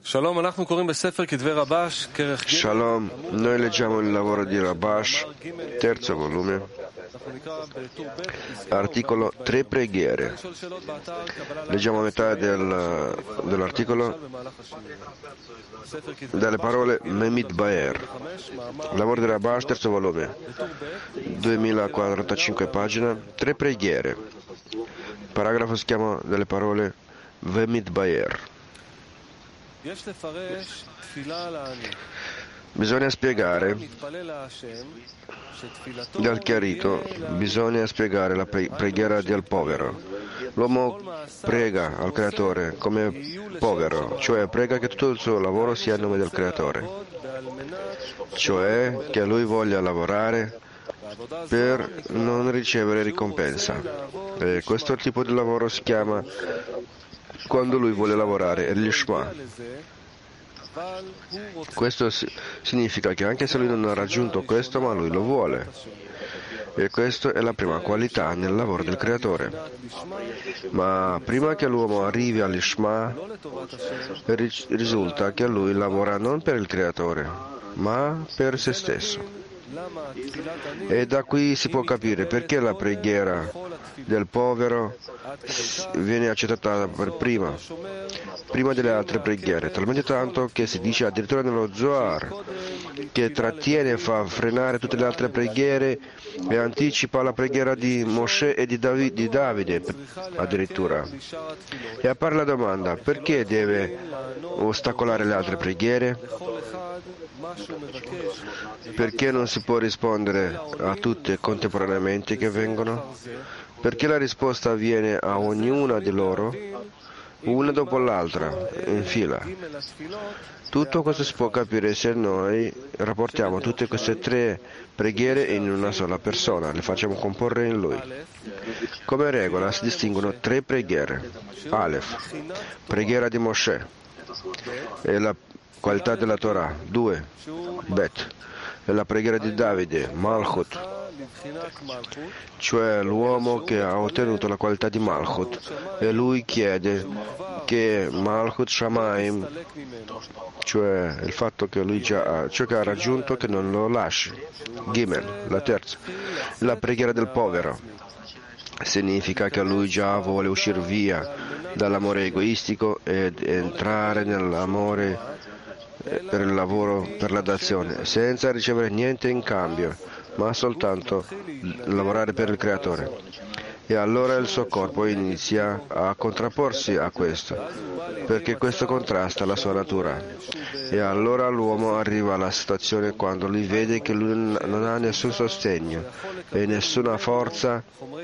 Shalom, noi leggiamo il lavoro di Rabash, terzo volume, articolo 3 preghiere. Leggiamo metà dell'articolo dalle parole Memit Baer. Lavoro di Rabash, terzo volume, 2045 pagine, 3 preghiere. Il paragrafo si chiama dalle parole Memit Baer. Bisogna spiegare, dal chiarito, bisogna spiegare la preghiera del povero. L'uomo prega al Creatore come povero, cioè prega che tutto il suo lavoro sia a nome del Creatore, cioè che lui voglia lavorare per non ricevere ricompensa. E questo tipo di lavoro si chiama, quando lui vuole lavorare, l'Ishma. Questo significa che anche se lui non ha raggiunto questo, ma lui lo vuole. E questa è la prima qualità nel lavoro del Creatore. Ma prima che l'uomo arrivi all'Ishma, risulta che lui lavora non per il Creatore, ma per se stesso. E da qui si può capire perché la preghiera del povero viene accettata per prima delle altre preghiere, talmente tanto che si dice addirittura nello Zohar che trattiene e fa frenare tutte le altre preghiere e anticipa la preghiera di Mosè e di Davide addirittura. E appare la domanda: perché deve ostacolare le altre preghiere? Perché non si può rispondere a tutte contemporaneamente che vengono? Perché la risposta avviene a ognuna di loro, una dopo l'altra, in fila. Tutto questo si può capire se noi rapportiamo tutte queste 3 preghiere in una sola persona, le facciamo comporre in lui. Come regola si distinguono 3 preghiere. Aleph, preghiera di Mosè, e la qualità della Torah. 2. Bet, è la preghiera di Davide, Malchut, cioè l'uomo che ha ottenuto la qualità di Malchut, e lui chiede che Malchut Shamaim, cioè il fatto che lui già ha ciò che ha raggiunto, che non lo lasci. Gimel, la terza, la preghiera del povero, significa che lui già vuole uscire via dall'amore egoistico ed entrare nell'amore per il lavoro, per la dazione, senza ricevere niente in cambio, ma soltanto lavorare per il Creatore. E allora il suo corpo inizia a contrapporsi a questo, perché questo contrasta la sua natura. E allora l'uomo arriva alla situazione quando lui vede che lui non ha nessun sostegno e nessuna forza,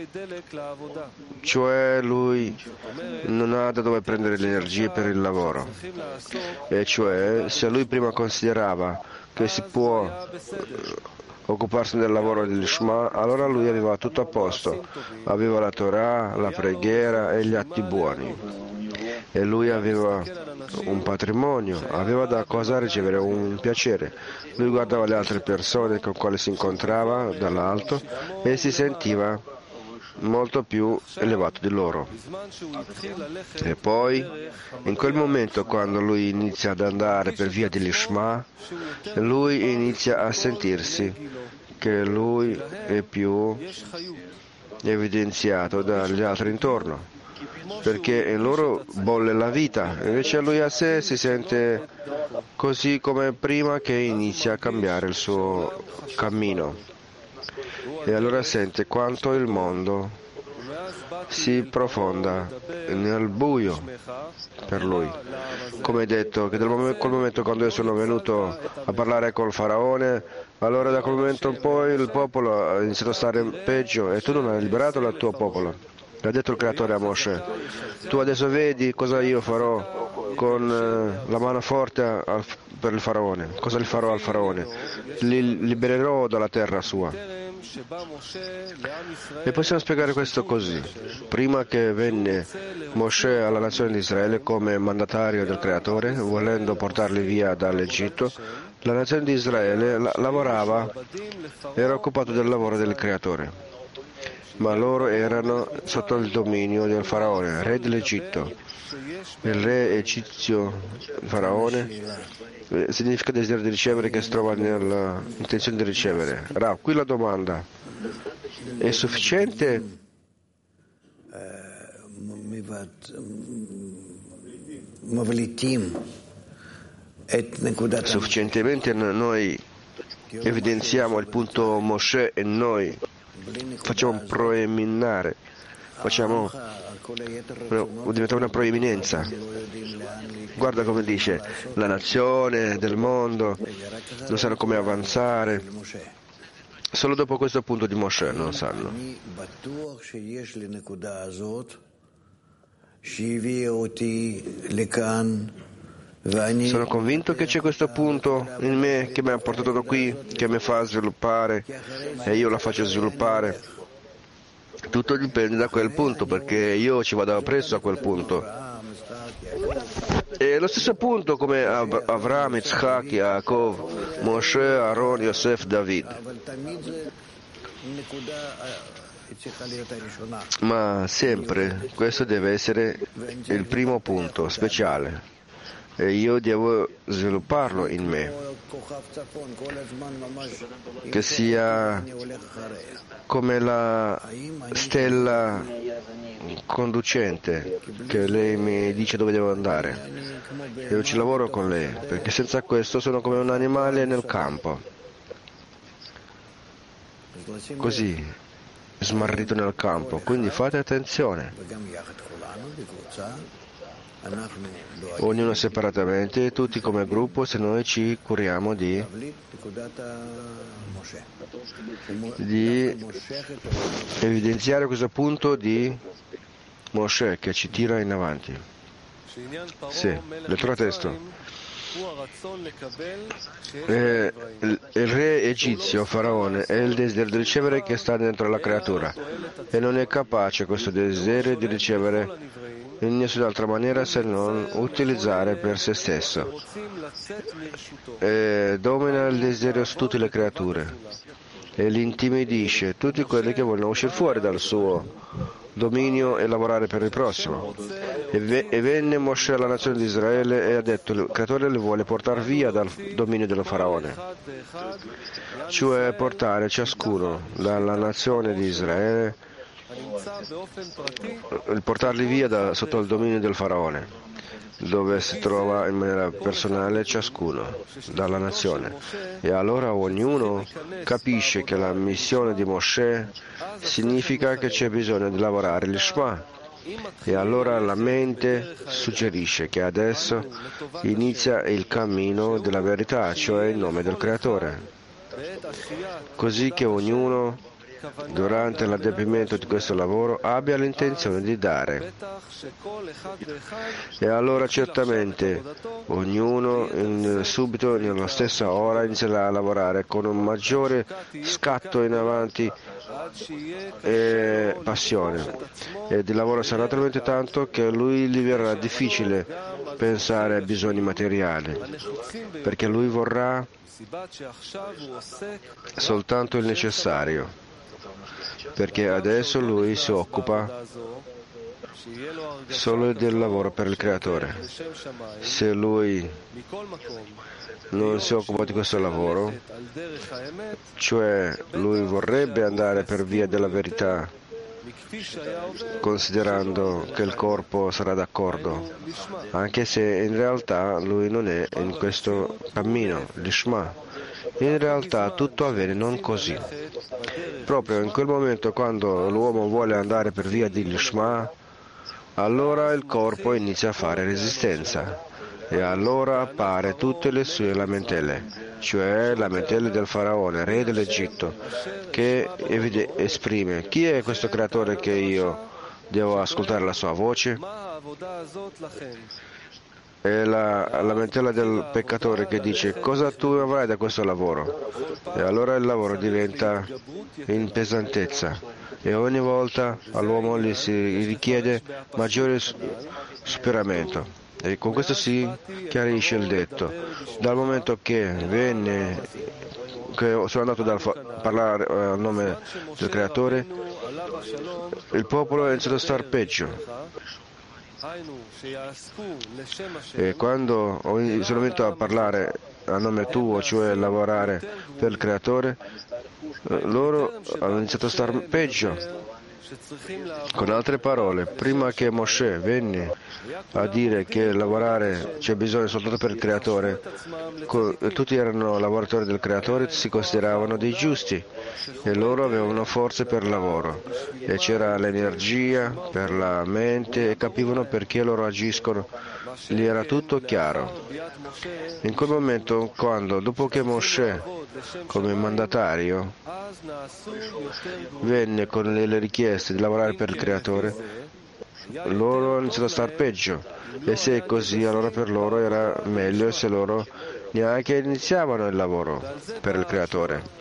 cioè lui non ha da dove prendere le energie per il lavoro. E cioè, se lui prima considerava che si può occuparsi del lavoro dell'Ishma, allora lui aveva tutto a posto, aveva la Torah, la preghiera e gli atti buoni, e lui aveva un patrimonio, aveva da cosa ricevere un piacere. Lui guardava le altre persone con quali si incontrava dall'alto e si sentiva molto più elevato di loro. E poi, in quel momento, quando lui inizia ad andare per via dell'Ishma, lui inizia a sentirsi che lui è più evidenziato dagli altri intorno, perché in loro bolle la vita, invece lui a sé si sente così come prima che inizia a cambiare il suo cammino. E allora sente quanto il mondo si profonda nel buio per lui. Come detto, che quel momento quando io sono venuto a parlare col faraone, allora da quel momento in poi il popolo ha iniziato a stare peggio e tu non hai liberato il tuo popolo. L'ha detto il Creatore a Mosè: tu adesso vedi cosa io farò con la mano forte per il faraone. Cosa gli farò al faraone? Li libererò dalla terra sua. E possiamo spiegare questo così: prima che venne Mosè alla nazione di Israele come mandatario del Creatore, volendo portarli via dall'Egitto, la nazione di Israele lavorava, era occupato del lavoro del Creatore. ma loro erano sotto il dominio del faraone, re dell'Egitto. Il re egizio, il faraone, significa desiderio di ricevere, che si trova nell'intenzione di ricevere. Rav, qui la domanda: è sufficiente sufficientemente noi evidenziamo il punto Moshe e noi facciamo proeminare, diventa una proeminenza? Guarda come dice, la nazione del mondo non sanno come avanzare, solo dopo questo punto di Moshe non sanno. Sono convinto che c'è questo punto in me che mi ha portato da qui, che mi fa sviluppare e io la faccio sviluppare. Tutto dipende da quel punto, perché io ci vado appresso a quel punto. E lo stesso punto come Avram, Yitzhak, Yaakov, Moshe, Aaron, Yosef, David. Ma sempre questo deve essere il primo punto speciale. E io devo svilupparlo in me, che sia come la stella conducente, che lei mi dice dove devo andare. Io ci lavoro con lei, perché senza questo sono come un animale nel campo, così smarrito nel campo. Quindi fate attenzione, ognuno separatamente e tutti come gruppo, se noi ci curiamo di evidenziare questo punto di Moshe che ci tira in avanti. Sì, lettera testo. Il re egizio, faraone, è il desiderio di ricevere che sta dentro la creatura e non è capace questo desiderio di ricevere in nessun'altra maniera se non utilizzare per se stesso. Domina il desiderio su tutte le creature e li intimidisce tutti quelli che vogliono uscire fuori dal suo dominio e lavorare per il prossimo. E venne Moshe alla nazione di Israele e ha detto: il creatore li vuole portare via dal dominio del faraone, cioè portare ciascuno dalla nazione di Israele, portarli via sotto il dominio del faraone, dove si trova in maniera personale ciascuno dalla nazione. E allora ognuno capisce che la missione di Moshe significa che c'è bisogno di lavorare l'Ishma. E allora la mente suggerisce che adesso inizia il cammino della verità, cioè il nome del Creatore, così che ognuno durante l'adempimento di questo lavoro abbia l'intenzione di dare. E allora certamente ognuno subito nella stessa ora inizierà a lavorare con un maggiore scatto in avanti e passione, e il lavoro sarà talmente tanto che a lui gli verrà difficile pensare ai bisogni materiali, perché lui vorrà soltanto il necessario, perché adesso lui si occupa solo del lavoro per il Creatore. Se lui non si occupa di questo lavoro, cioè lui vorrebbe andare per via della verità, considerando che il corpo sarà d'accordo, anche se in realtà lui non è in questo cammino, l'Ishma. In realtà tutto avviene non così. Proprio in quel momento, quando l'uomo vuole andare per via dell'Ishma, allora il corpo inizia a fare resistenza e allora appare tutte le sue lamentele, cioè lamentele del faraone, re dell'Egitto, che esprime: chi è questo creatore che io devo ascoltare la sua voce? È la lamentela del peccatore che dice: cosa tu avrai da questo lavoro? E allora il lavoro diventa in pesantezza e ogni volta all'uomo gli si richiede maggiore superamento. E con questo si chiarisce il detto: dal momento che sono andato a parlare a nome del Creatore, il popolo ha iniziato a star peggio. E quando sono venuto a parlare a nome tuo, cioè lavorare per il Creatore, loro hanno iniziato a star peggio. Con altre parole, prima che Mosè venne a dire che lavorare c'è bisogno soltanto per il Creatore, tutti erano lavoratori del Creatore, si consideravano dei giusti e loro avevano forze per il lavoro e c'era l'energia per la mente e capivano perché loro agiscono, gli era tutto chiaro. In quel momento, quando dopo che Mosè come mandatario venne con le richieste di lavorare per il Creatore, loro hanno iniziato a star peggio e se è così allora per loro era meglio se loro neanche iniziavano il lavoro per il Creatore.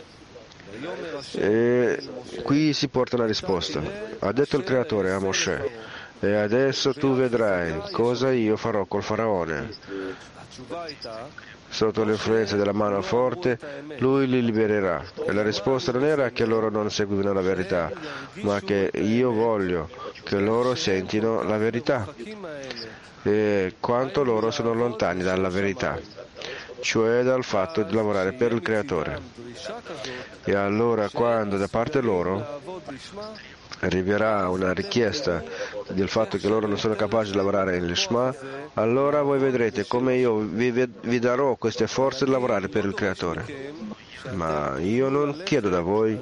E qui si porta una risposta. Ha detto il Creatore a Mosè: e adesso tu vedrai cosa io farò col faraone. Sotto l'influenza della mano forte, lui li libererà. E la risposta non era che loro non seguivano la verità, ma che io voglio che loro sentino la verità e quanto loro sono lontani dalla verità, cioè dal fatto di lavorare per il Creatore. E allora quando da parte loro arriverà una richiesta del fatto che loro non sono capaci di lavorare nell'Ishma, allora voi vedrete come io vi darò queste forze di lavorare per il Creatore. Ma io non chiedo da voi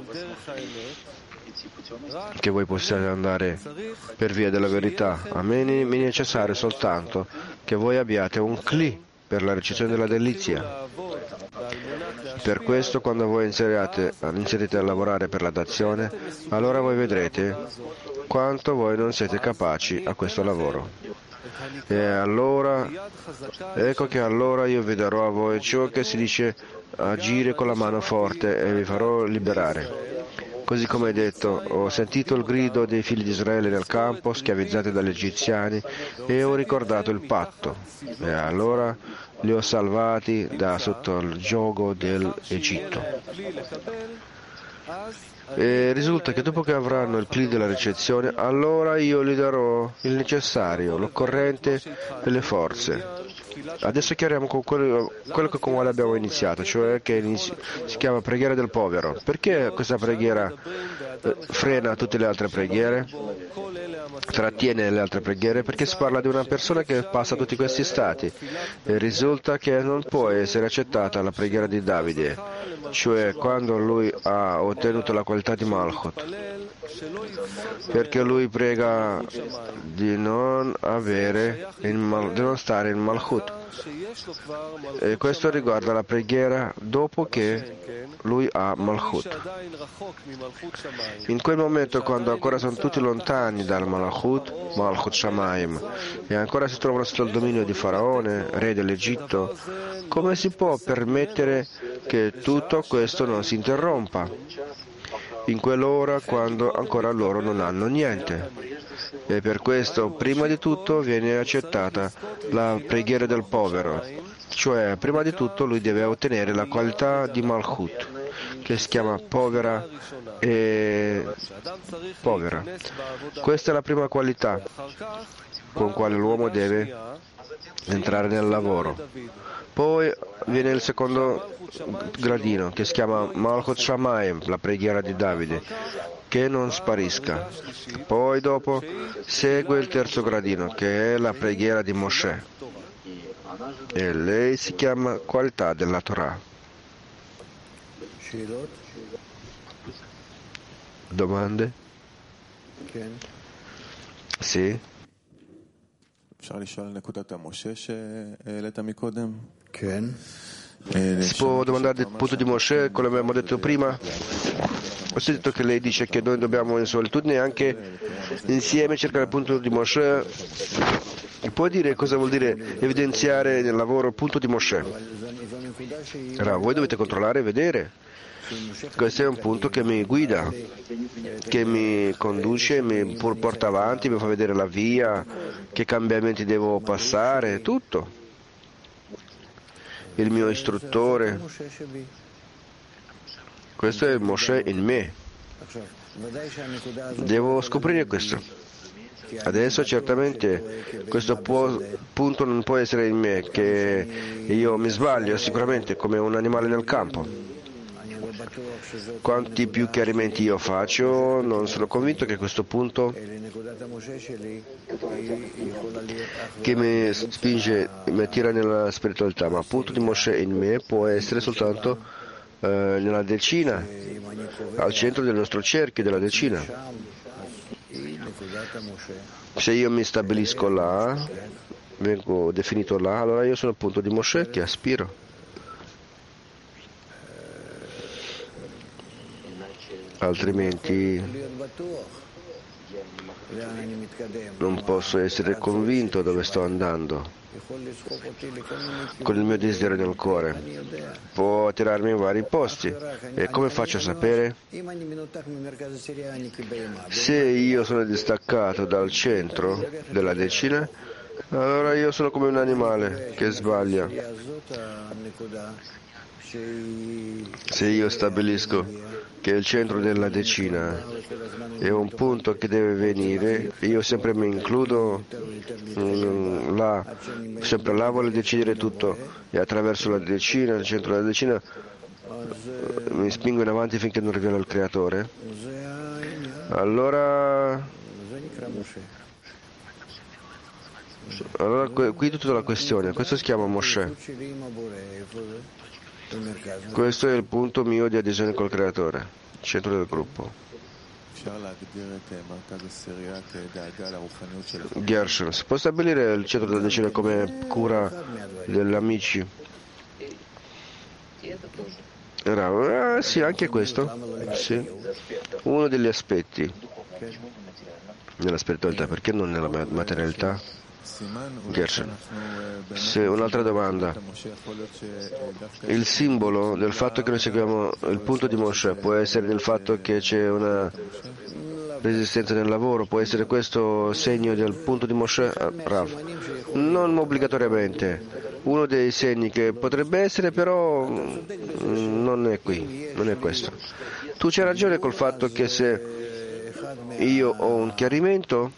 che voi possiate andare per via della verità. A me mi è necessario soltanto che voi abbiate un cli per la ricezione della delizia. Per questo, quando voi inizierete a lavorare per la dazione, allora voi vedrete quanto voi non siete capaci a questo lavoro. E allora, ecco che allora io vi darò a voi ciò che si dice agire con la mano forte e vi farò liberare. Così come detto, ho sentito il grido dei figli di Israele nel campo, schiavizzati dagli egiziani, e ho ricordato il patto. E allora li ho salvati da sotto il giogo dell'Egitto. E risulta che dopo che avranno il cli della ricezione, allora io gli darò il necessario, l'occorrente e le forze. Adesso chiariamo con quello con quale abbiamo iniziato, cioè che si chiama preghiera del povero. Perché questa preghiera frena tutte le altre preghiere? Trattiene le altre preghiere? Perché si parla di una persona che passa tutti questi stati e risulta che non può essere accettata la preghiera di Davide, cioè quando lui ha ottenuto la qualità di Malchut, perché lui prega di non stare in Malchut. E questo riguarda la preghiera dopo che lui ha Malchut. In quel momento, quando ancora sono tutti lontani dal Malchut Shamayim, e ancora si trovano sotto il dominio di Faraone, re dell'Egitto, come si può permettere che tutto questo non si interrompa? In quell'ora, quando ancora loro non hanno niente. E per questo, prima di tutto, viene accettata la preghiera del povero, cioè prima di tutto lui deve ottenere la qualità di Malchut, che si chiama povera e povera. Questa è la prima qualità con quale l'uomo deve entrare nel lavoro. Poi viene il secondo gradino, che si chiama Malchut Shamayim, la preghiera di Davide, che non sparisca. Poi dopo segue il terzo gradino, che è la preghiera di Mosè, e lei si chiama qualità della Torah. Domande? Sì? Si può domandare del punto di Mosè, come abbiamo detto prima? Ho sentito che lei dice che noi dobbiamo in solitudine anche insieme cercare il punto di Mosè. Puoi dire cosa vuol dire evidenziare nel lavoro il punto di Mosè? Allora, voi dovete controllare e vedere. Questo è un punto che mi guida, che mi conduce, mi porta avanti, mi fa vedere la via, che cambiamenti devo passare, tutto. Il mio istruttore. Questo è Mosè in me. Devo scoprire questo. Adesso certamente questo punto non può essere in me, che io mi sbaglio sicuramente come un animale nel campo. Quanti più chiarimenti io faccio, non sono convinto che questo punto che mi spinge, mi attira nella spiritualità, ma il punto di Moshe in me può essere soltanto nella decina, al centro del nostro cerchio della decina. Se io mi stabilisco là, vengo definito là, allora io sono il punto di Moshe che aspiro. Altrimenti non posso essere convinto dove sto andando con il mio desiderio nel cuore. Può attirarmi in vari posti. E come faccio a sapere? Se io sono distaccato dal centro della decina, allora io sono come un animale che sbaglia. Se io stabilisco che il centro della decina è un punto che deve venire, io sempre mi includo là, sempre là voglio decidere tutto e attraverso la decina, il centro della decina, mi spingo in avanti finché non rivelo il Creatore. Allora qui è tutta la questione. Questo si chiama Moshe. Questo è il punto mio di adesione col Creatore, il centro del gruppo. Gershon, si può stabilire il centro della decina come cura degli amici? Sì, anche questo. Sì. Uno degli aspetti nella spiritualità, perché non nella materialità? Gershon. Un'altra domanda. Il simbolo del fatto che noi seguiamo il punto di Moshe può essere nel fatto che c'è una resistenza nel lavoro? Può essere questo segno del punto di Moshe? Rav. Non obbligatoriamente. Uno dei segni che potrebbe essere, però non è qui, non è questo. Tu c'hai ragione col fatto che se io ho un chiarimento,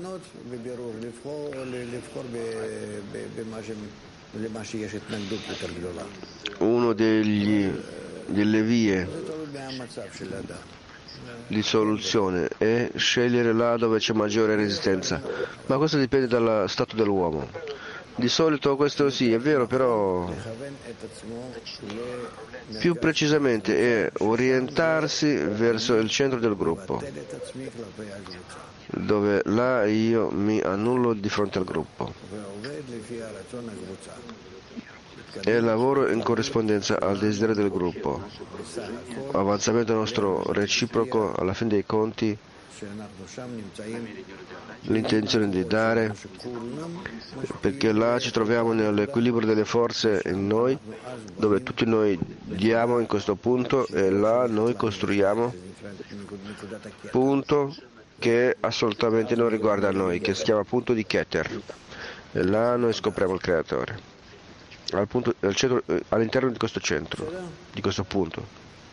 uno delle vie di soluzione è scegliere là dove c'è maggiore resistenza, ma questo dipende dallo stato dell'uomo. Di solito questo sì, è vero, però più precisamente è orientarsi verso il centro del gruppo, dove là io mi annullo di fronte al gruppo e lavoro in corrispondenza al desiderio del gruppo, avanzamento nostro reciproco, alla fine dei conti l'intenzione di dare, perché là ci troviamo nell'equilibrio delle forze in noi, dove tutti noi diamo in questo punto e là noi costruiamo punto che assolutamente non riguarda noi, che si chiama punto di Keter, e là noi scopriamo il Creatore all'interno di questo centro, di questo punto.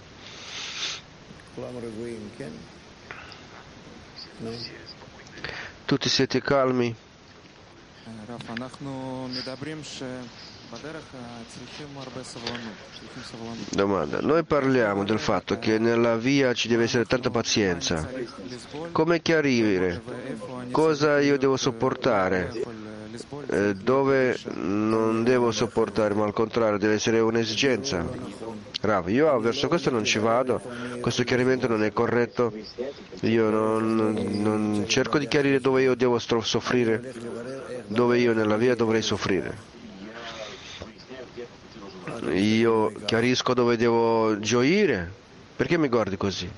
Tutti siete calmi? Domanda. Noi parliamo del fatto che nella via ci deve essere tanta pazienza. Come chiarire? Cosa io devo sopportare? Dove non devo sopportare, ma al contrario deve essere un'esigenza. Rav, io verso questo non ci vado, questo chiarimento non è corretto, io non cerco di chiarire dove io devo soffrire, dove io nella via dovrei soffrire. Io chiarisco dove devo gioire. Perché mi guardi così?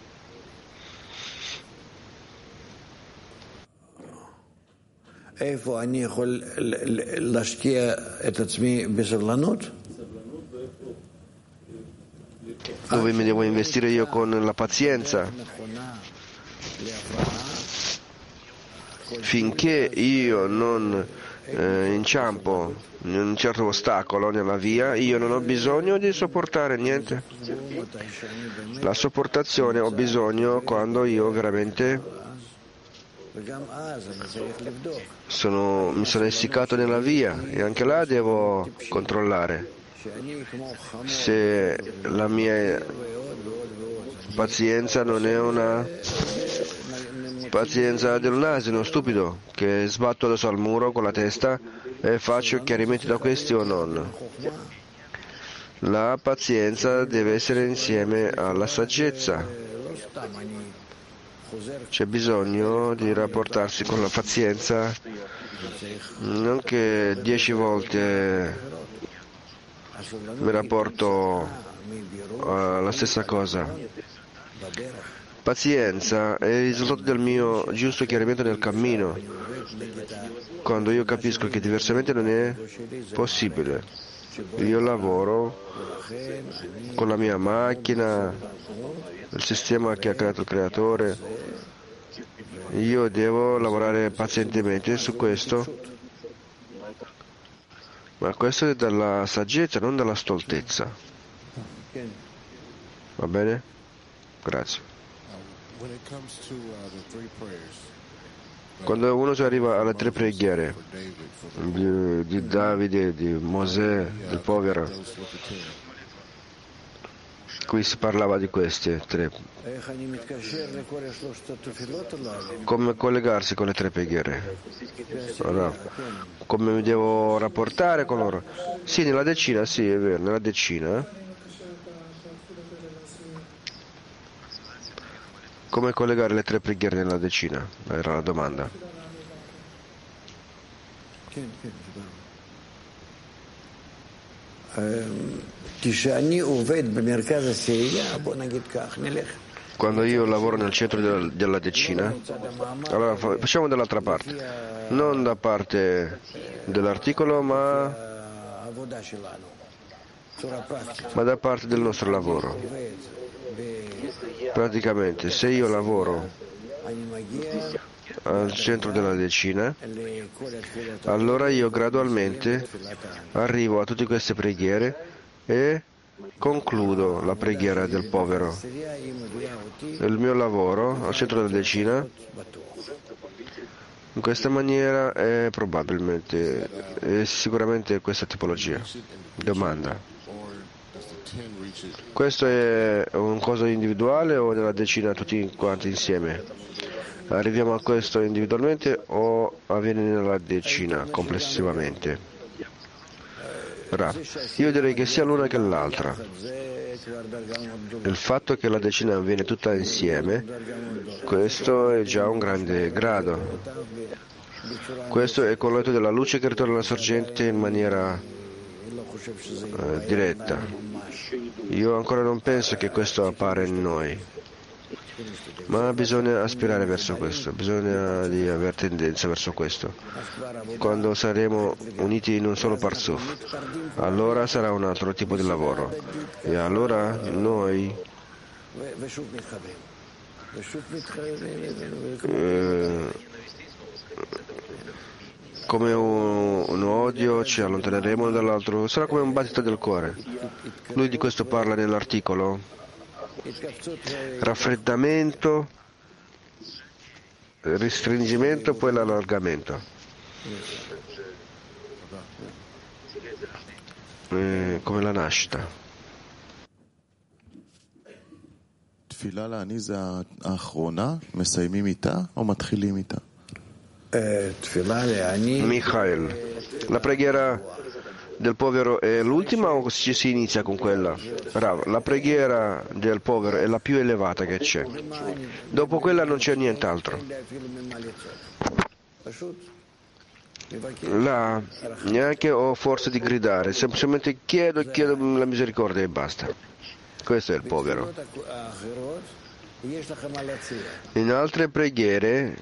Dove mi devo investire io con la pazienza? Finché io non inciampo in un certo ostacolo nella via, io non ho bisogno di sopportare niente. La sopportazione ho bisogno quando io veramente mi sono essiccato nella via, e anche là devo controllare se la mia pazienza non è una pazienza di un asino stupido che sbatto adesso al muro con la testa e faccio chiarimenti da questi o non. La pazienza deve essere insieme alla saggezza. C'è bisogno di rapportarsi con la pazienza, non che 10 volte mi rapporto alla stessa cosa. Pazienza è il risultato del mio giusto chiarimento nel cammino, quando io capisco che diversamente non è possibile. Io lavoro con la mia macchina, il sistema che ha creato il creatore. Io devo lavorare pazientemente su questo, ma questo è dalla saggezza, non dalla stoltezza. Va bene? Grazie. Quando uno si arriva alle 3 preghiere di Davide, di Mosè, del povero, qui si parlava di queste 3. Come collegarsi con le 3 preghiere? Allora, come mi devo rapportare con loro? Sì, nella decina, sì, è vero, nella decina. Come collegare le 3 preghiere nella decina? Era la domanda. Quando io lavoro nel centro della decina, allora facciamo dall'altra parte, non da parte dell'articolo, ma da parte del nostro lavoro. Praticamente, se io lavoro al centro della decina, allora io gradualmente arrivo a tutte queste preghiere e concludo la preghiera del povero. Il mio lavoro al centro della decina in questa maniera è sicuramente questa tipologia. Domanda. Questo è un cosa individuale o nella decina tutti quanti insieme? Arriviamo a questo individualmente o avviene nella decina complessivamente? Io direi che sia l'una che l'altra. Il fatto che la decina avviene tutta insieme, questo è già un grande grado. Questo è colletto della luce che ritorna alla sorgente in maniera diretta. Io ancora non penso che questo appare in noi, ma bisogna aspirare verso questo, bisogna di avere tendenza verso questo. Quando saremo uniti in un solo parzuf, allora sarà un altro tipo di lavoro e allora noi come un odio ci allontaneremo dall'altro, sarà come un battito del cuore. Lui di questo parla nell'articolo. Raffreddamento, restringimento, poi l'allargamento. Come la nascita. תפילה לעני זה האחרונה, מסיימים איתה או מתחילים איתה? Michael, la preghiera del povero è l'ultima o ci si inizia con quella? Rav, la preghiera del povero è la più elevata che c'è. Dopo quella non c'è nient'altro. Là neanche ho forza di gridare, semplicemente chiedo la misericordia e basta. Questo è il povero. In altre preghiere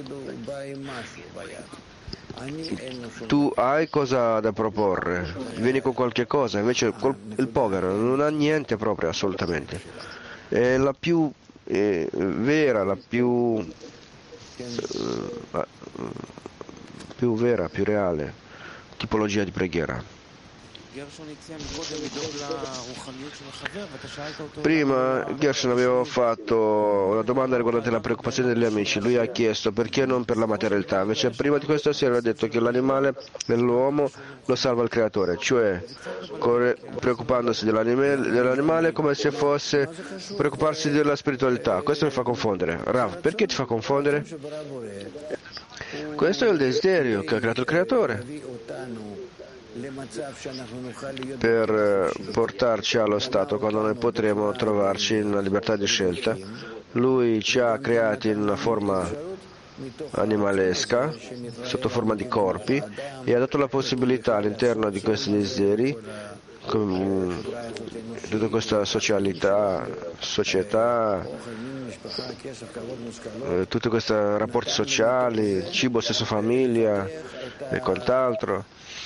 tu hai cosa da proporre, vieni con qualche cosa, invece il povero non ha niente proprio, assolutamente. È la più vera, la più più vera, più reale tipologia di preghiera. Prima Gershon aveva fatto una domanda riguardante la preoccupazione degli amici. Lui ha chiesto perché non per la materialità. Invece prima di questo si aveva detto che l'animale dell'uomo lo salva il creatore, cioè preoccupandosi dell'animale come se fosse preoccuparsi della spiritualità. Questo mi fa confondere. Rav, perché ti fa confondere? Questo è il desiderio che ha creato il creatore per portarci allo stato quando noi potremo trovarci in una libertà di scelta. Lui ci ha creati in una forma animalesca, sotto forma di corpi, e ha dato la possibilità all'interno di questi desideri, tutta questa società, tutti questi rapporti sociali, cibo, sesso, famiglia e quant'altro,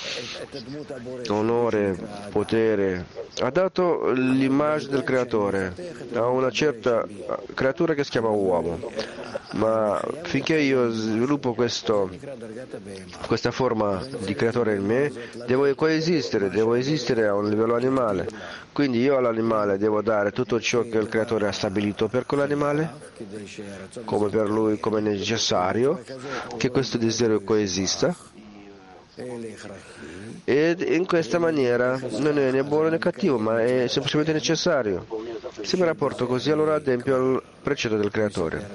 onore, potere. Ha dato l'immagine del creatore a una certa creatura che si chiama uomo, ma finché io sviluppo questa forma di creatore in me, devo esistere a un livello animale. Quindi io all'animale devo dare tutto ciò che il creatore ha stabilito per quell'animale, come per lui, come necessario, che questo desiderio coesista. Ed in questa maniera non è né buono né cattivo, ma è semplicemente necessario. Se mi rapporto così, allora adempio al precetto del creatore.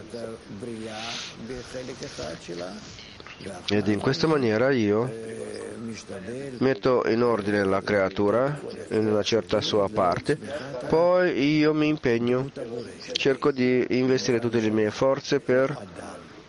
Ed in questa maniera io metto in ordine la creatura in una certa sua parte, poi io mi impegno, cerco di investire tutte le mie forze per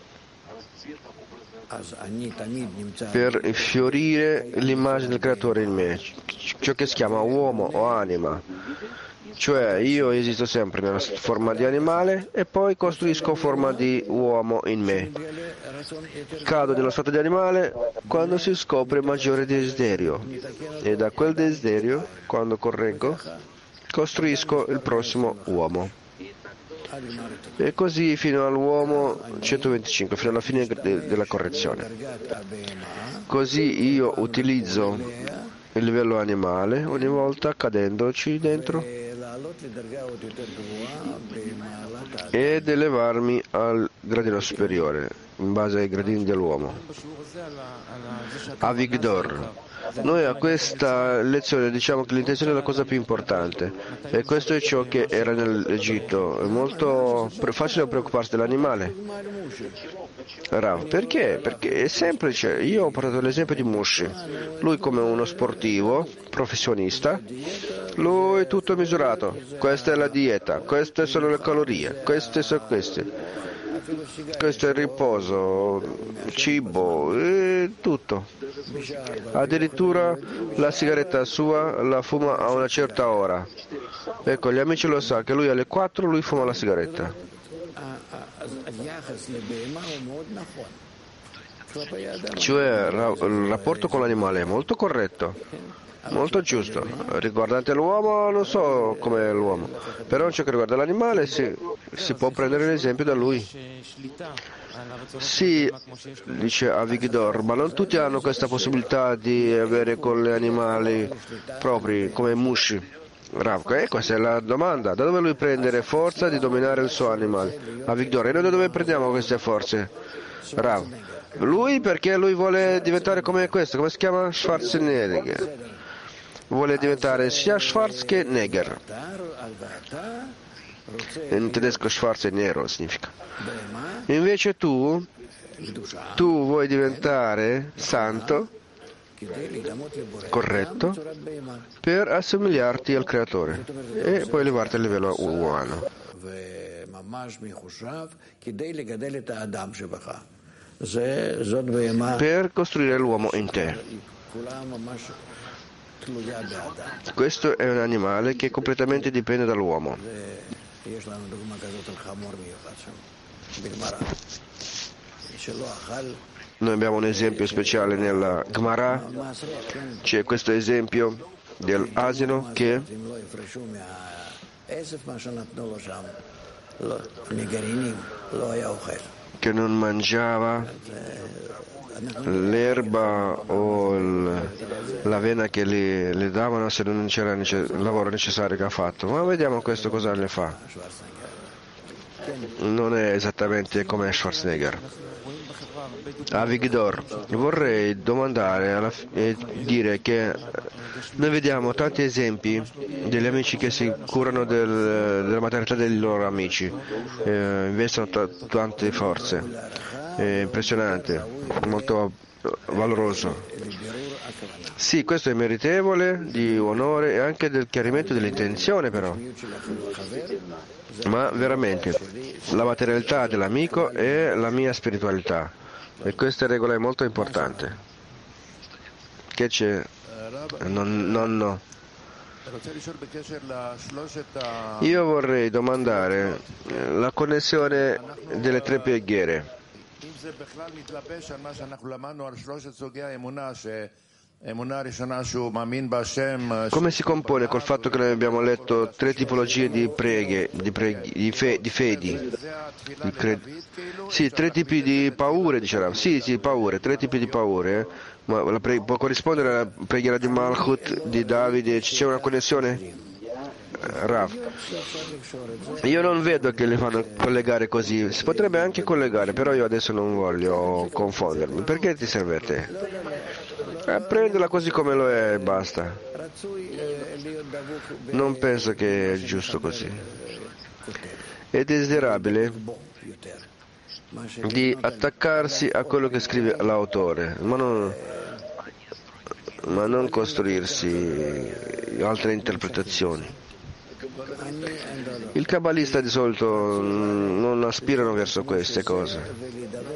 fiorire l'immagine del creatore in me, ciò che si chiama uomo o anima. Cioè io esisto sempre nella forma di animale e poi costruisco forma di uomo in me. Cado nello stato di animale quando si scopre maggiore desiderio, e da quel desiderio, quando correggo, costruisco il prossimo uomo. E così fino all'uomo 125, fino alla fine della correzione. Così io utilizzo il livello animale ogni volta cadendoci dentro ed elevarmi al gradino superiore in base ai gradini dell'uomo. Avigdor. Noi a questa lezione diciamo che l'intenzione è la cosa più importante, e questo è ciò che era nell'Egitto. È molto facile preoccuparsi dell'animale. Rav, perché? Perché è semplice. Io ho portato l'esempio di Mushi. Lui come uno sportivo, professionista, lui è tutto misurato. Questa è la dieta, queste sono le calorie, queste sono queste. Questo è il riposo, il cibo, tutto. Addirittura la sigaretta sua la fuma a una certa ora. Ecco, gli amici lo sanno che lui alle 4 lui fuma la sigaretta. Cioè il rapporto con l'animale è molto corretto. Molto giusto. Riguardante l'uomo, non so com'è l'uomo, però ciò che riguarda l'animale si può prendere l'esempio da lui. Sì, dice Avigdor, ma non tutti hanno questa possibilità di avere con gli animali propri, come Mushi. Rav, questa è la domanda. Da dove lui prendere forza di dominare il suo animale? Avigdor, e noi da dove prendiamo queste forze? Rav, lui perché lui vuole diventare come questo, come si chiama? Schwarzenegger. Vuole diventare sia Schwarz che Neger. In tedesco Schwarz è nero, significa. Invece tu vuoi diventare santo, corretto, per assomigliarti al creatore e poi elevarti al livello umano. Per costruire l'uomo in te. Questo è un animale che completamente dipende dall'uomo. Noi abbiamo un esempio speciale nella Gemara. C'è questo esempio dell'asino che non mangiava l'erba o l'avena che le davano se non c'era il lavoro necessario che ha fatto. Ma vediamo questo cosa le fa. Non è esattamente come Schwarzenegger. Avigdor, vorrei domandare e dire che noi vediamo tanti esempi degli amici che si curano della maternità dei loro amici, investono tante forze, è impressionante, molto valoroso. Sì, questo è meritevole di onore e anche del chiarimento dell'intenzione, però. Ma veramente, la materialità dell'amico è la mia spiritualità. E questa regola è molto importante. Che c'è? No. Io vorrei domandare la connessione delle tre preghiere. Come si compone col fatto che noi abbiamo letto tre tipologie di preghe, di fedi? Sì, tre tipi di paure, diceva. Sì, paure, tre tipi di paure. Ma può corrispondere alla preghiera di Malchut, di Davide? C'è una connessione? Rav. Io non vedo che le fanno collegare così. Si potrebbe anche collegare, però io adesso non voglio confondermi. Perché ti serve a te? Prendila così come lo è e basta. Non penso che è giusto così. È desiderabile di attaccarsi a quello che scrive l'autore, ma non costruirsi altre interpretazioni. Il kabbalista di solito non aspirano verso queste cose.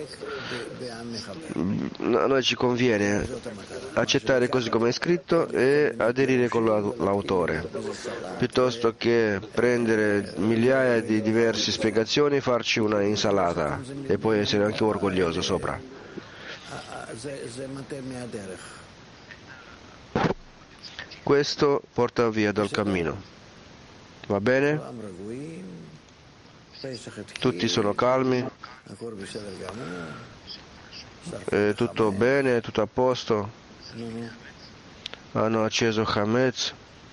A noi ci conviene accettare così come è scritto e aderire con l'autore, piuttosto che prendere migliaia di diverse spiegazioni e farci una insalata e poi essere anche orgoglioso sopra. Questo porta via dal cammino. Va bene? Tutti sono calmi? Tutto bene? Tutto a posto? Hanno acceso Hametz?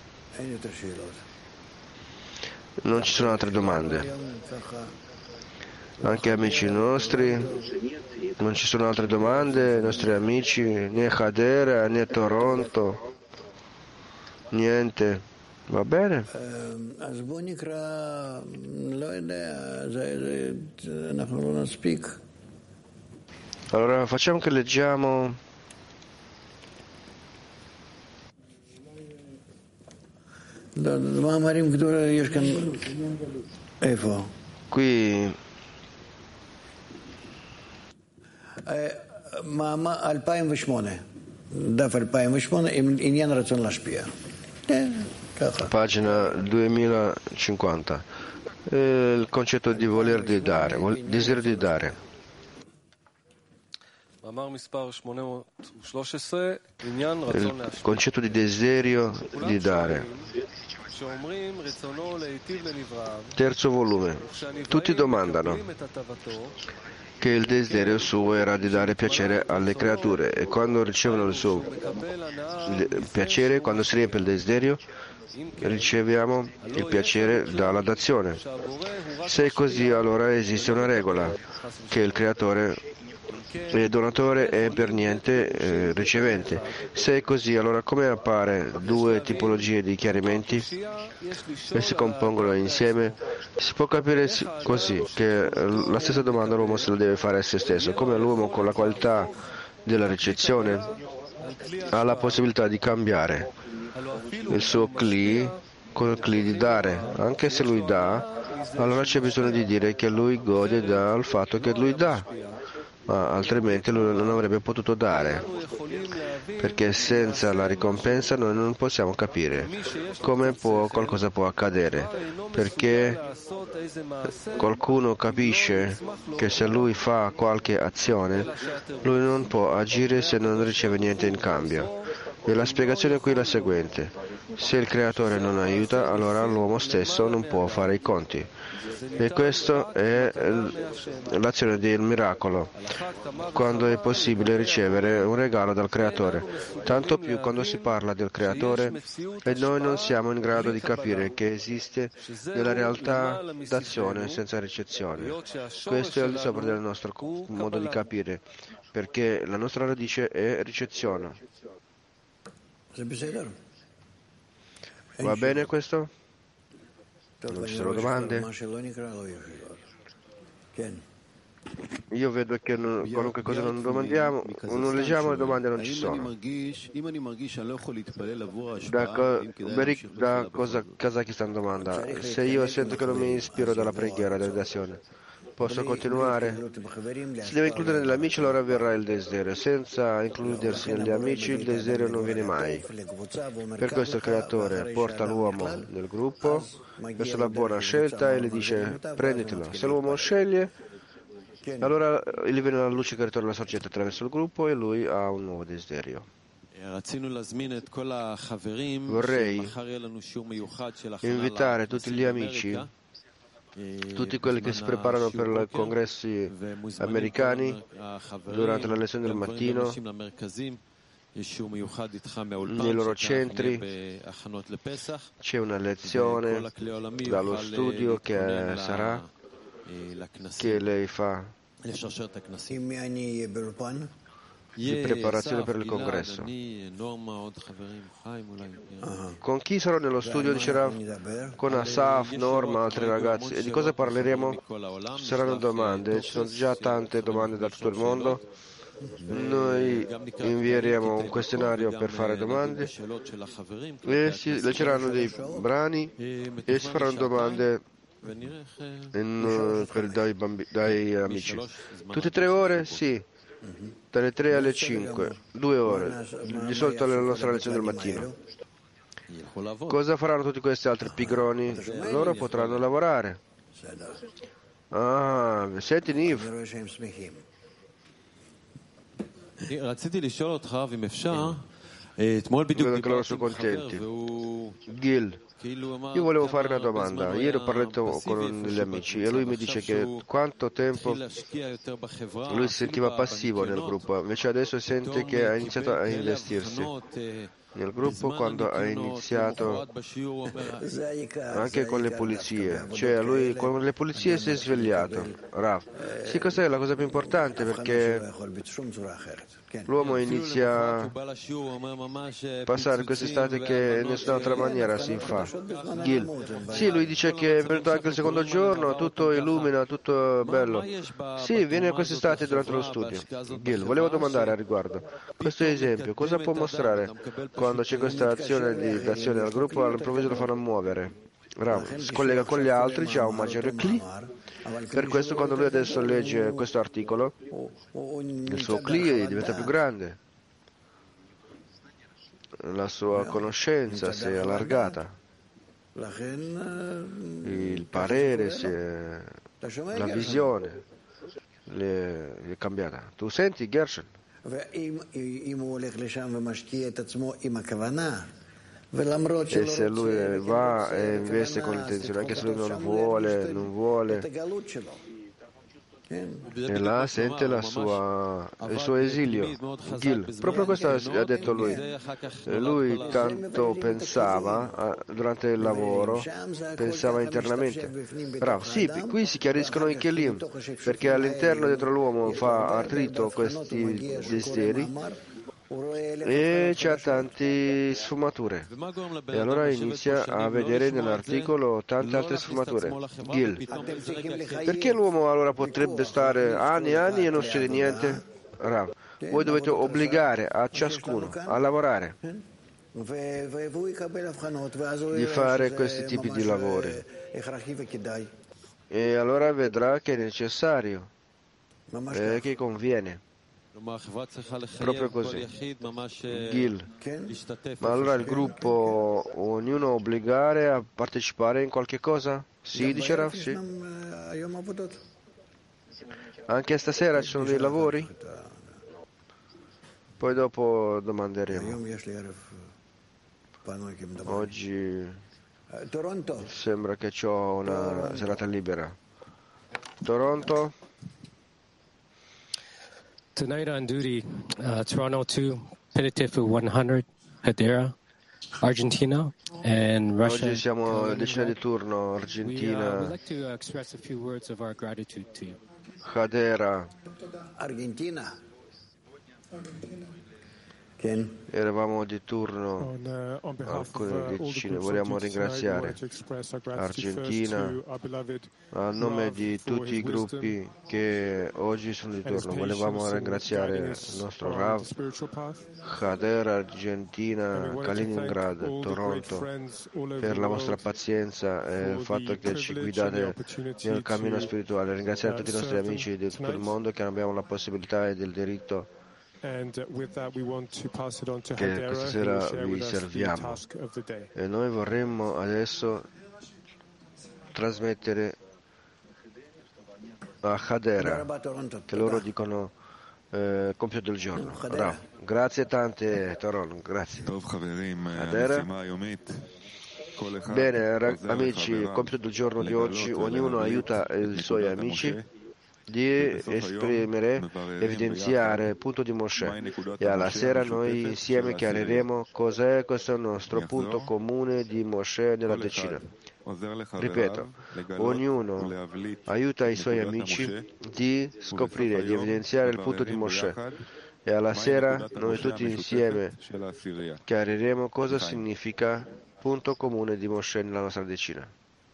Non ci sono altre domande? Anche amici nostri? Non ci sono altre domande? I nostri amici? Né Hadera, né Toronto? Niente? Va bene? Allora facciamo che leggiamo qui pagina 2050, il concetto di voler di dare, desiderio di dare. Il concetto di desiderio di dare. Terzo volume. Tutti domandano che il desiderio suo era di dare piacere alle creature e quando ricevono il suo piacere, quando si riempie il desiderio, riceviamo il piacere dalla dazione. Se è così, allora esiste una regola, che il creatore e donatore è per niente ricevente. Se è così, allora come appare due tipologie di chiarimenti e si compongono insieme? Si può capire così che la stessa domanda l'uomo se la deve fare a se stesso, come l'uomo con la qualità della ricezione ha la possibilità di cambiare il suo Kli con il Kli di dare. Anche se lui dà, allora c'è bisogno di dire che lui gode dal fatto che lui dà, ma altrimenti lui non avrebbe potuto dare, perché senza la ricompensa noi non possiamo capire come qualcosa può accadere, perché qualcuno capisce che se lui fa qualche azione lui non può agire se non riceve niente in cambio. E la spiegazione qui è la seguente: Se il creatore non aiuta, allora l'uomo stesso non può fare i conti. E questa è l'azione del miracolo, quando è possibile ricevere un regalo dal creatore. Tanto più quando si parla del creatore e noi non siamo in grado di capire che esiste nella realtà d'azione senza ricezione. Questo è al di sopra del nostro modo di capire, perché la nostra radice è ricezione. Va bene questo? Non ci sono domande? Io vedo che qualunque cosa non domandiamo, non leggiamo, le domande non ci sono. Berik da Kazakistan domanda: se io sento che non mi ispiro dalla preghiera, dall'azione, posso continuare? Si deve includere negli amici, allora verrà il desiderio. Senza includersi negli amici, il desiderio non viene mai. Per questo il creatore porta l'uomo nel gruppo verso la buona scelta e gli dice: prenditelo. Se l'uomo sceglie, allora gli viene la luce che ritorna alla sorgente attraverso il gruppo e lui ha un nuovo desiderio. Vorrei invitare tutti gli amici, tutti quelli che si preparano per i congressi americani durante la lezione del mattino, nei loro centri c'è una lezione dallo studio che sarà, che lei fa di preparazione per il congresso. Con chi sarò nello studio, dice Rav? Con Asaf, Norma, altri ragazzi. E di cosa parleremo? Ci saranno domande, ci sono già tante domande da tutto il mondo. Noi invieremo un questionario per fare domande e si leggeranno dei brani e si faranno domande dai amici. Tutte 3 ore? Sì. Dalle 3 alle 5, 2 ore, di solito alla nostra lezione del mattino. Cosa faranno tutti questi altri pigroni? Loro potranno lavorare. Ah, senti Niv. Vedo che loro sono contenti. Gil, io volevo fare una domanda. Ieri ho parlato con degli amici e lui mi dice che quanto tempo lui si sentiva passivo nel gruppo, invece adesso sente che ha iniziato a investirsi nel gruppo quando ha iniziato anche con le pulizie. Cioè lui con le pulizie si è svegliato. Rav. Sì, questa è la cosa più importante perché l'uomo inizia a passare queste estate che in nessun'altra maniera si fa. Gil. Sì, lui dice che è venuto anche il secondo giorno, tutto illumina, tutto bello. Sì, viene quest'estate durante lo studio. Gil, volevo domandare a riguardo. Questo esempio, cosa può mostrare quando c'è questa azione di azione al gruppo, all'improvviso lo fanno muovere? Rav, si collega con gli altri, c'è un maggiore cli. Per questo quando lui adesso legge questo articolo, il suo cli diventa più grande, la sua conoscenza si è allargata, il parere la visione è cambiata. Tu senti, Gershon? E se lui va e investe con l'intenzione, anche se lui non vuole, e là sente il suo esilio. Gil, proprio questo ha detto lui. Lui tanto pensava, durante il lavoro, pensava internamente. Bravo, sì, qui si chiariscono i kelim, perché all'interno dentro l'uomo fa attrito questi desideri e c'ha tante sfumature e allora inizia a vedere nell'articolo tante altre sfumature. Gil, perché l'uomo allora potrebbe stare anni e anni e non succede niente? Rav, voi dovete obbligare a ciascuno a lavorare, di fare questi tipi di lavori e allora vedrà che è necessario e che conviene. Proprio così. Gil, ma allora il gruppo, ognuno obbligare a partecipare in qualche cosa? Sì, dice Rav, sì. Anche stasera ci sono dei lavori? Poi dopo domanderemo. Oggi sembra che ho una serata libera. Toronto. Tonight on duty, Toronto 2, Penitif 100, Hadera, Argentina, and Russia. Oggi siamo a decina di turno, Argentina. We'd like to express a few words of our gratitude to you. Hadera. Argentina. Eravamo di turno alcune decine. Vogliamo ringraziare Argentina a nome di tutti i gruppi che oggi sono di turno. Volevamo ringraziare il nostro Rav, Hadera, Argentina, Kaliningrad, Toronto per la vostra pazienza e il fatto che ci guidate nel cammino spirituale. Ringraziare tutti i nostri amici di tutto il mondo che abbiamo la possibilità e il diritto che questa sera vi serviamo, e noi vorremmo adesso trasmettere a Hadera che loro dicono compito del giorno. Bravo. Grazie tante, Toron, grazie. Hadera. Bene, amici, compito del giorno di oggi, ognuno aiuta i suoi amici di esprimere, evidenziare il punto di Moshe, e alla sera noi insieme chiariremo cos'è questo nostro punto comune di Moshe nella decina. Ripeto, ognuno aiuta i suoi amici di scoprire, di evidenziare il punto di Moshe, e alla sera noi tutti insieme chiariremo cosa significa punto comune di Moshe nella nostra decina.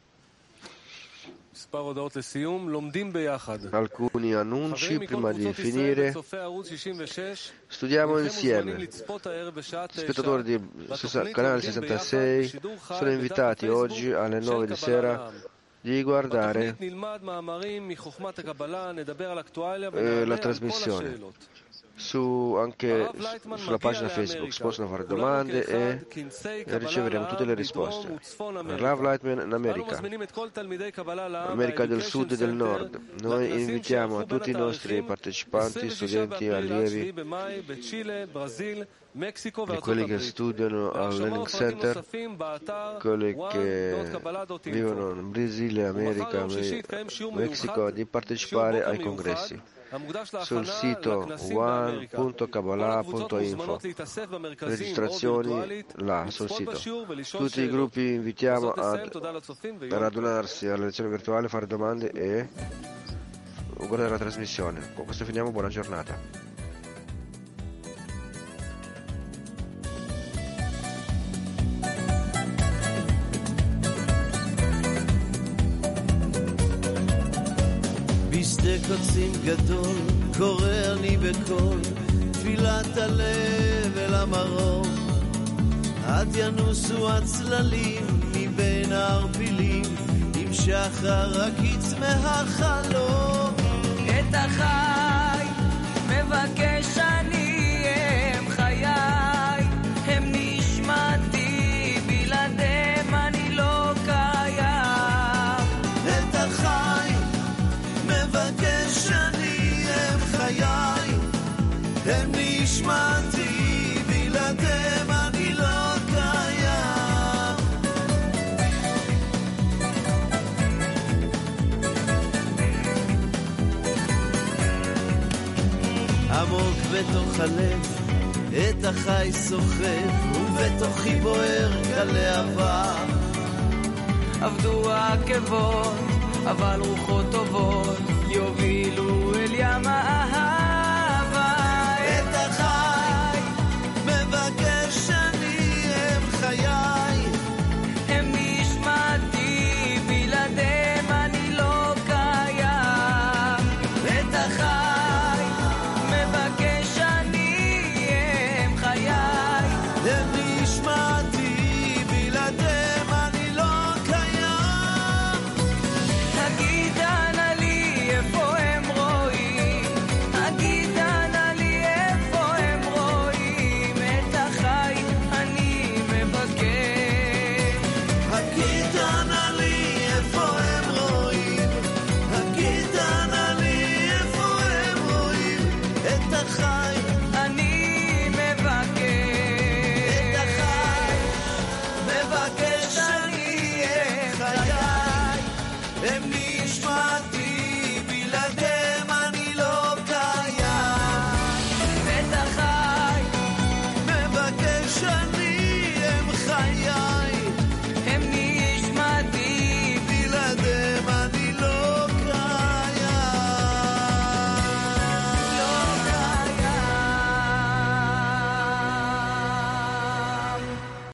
Alcuni annunci prima di finire. Studiamo insieme. Spettatori di canale 66 sono invitati oggi alle 9 di sera di guardare la trasmissione. Anche sulla pagina Facebook si possono fare domande e riceveremo tutte le risposte. Rav Lightman in America del Sud e del Nord. Noi invitiamo tutti i nostri partecipanti, studenti, allievi e quelli che studiano al Learning Center, quelli che vivono in Brasile, America, Messico, di partecipare ai congressi sul sito one.kabbalah.info. Registrazioni là sul sito. Tutti i gruppi invitiamo a radunarsi alla lezione virtuale, fare domande e guardare la trasmissione. Con questo finiamo, buona giornata. בשדה קוצים גדול קורא אני בקול תפילת הלב אל המרום עד ינוסו הצללים מבין הערפילים עם שחר רק יצמא החלום את החי מבקש אני הם חיי הם נשמתי בלעדיהם אני לא קיים את החי מבקש אני הם חיי הם נשמתי בלעדיהם אני לא קיים עמוק בתוך הלב את החי סוחף ובתוכי בוער כלהבה עבדו העקבות אבל רוחות טובות יובילו אל ים האהבה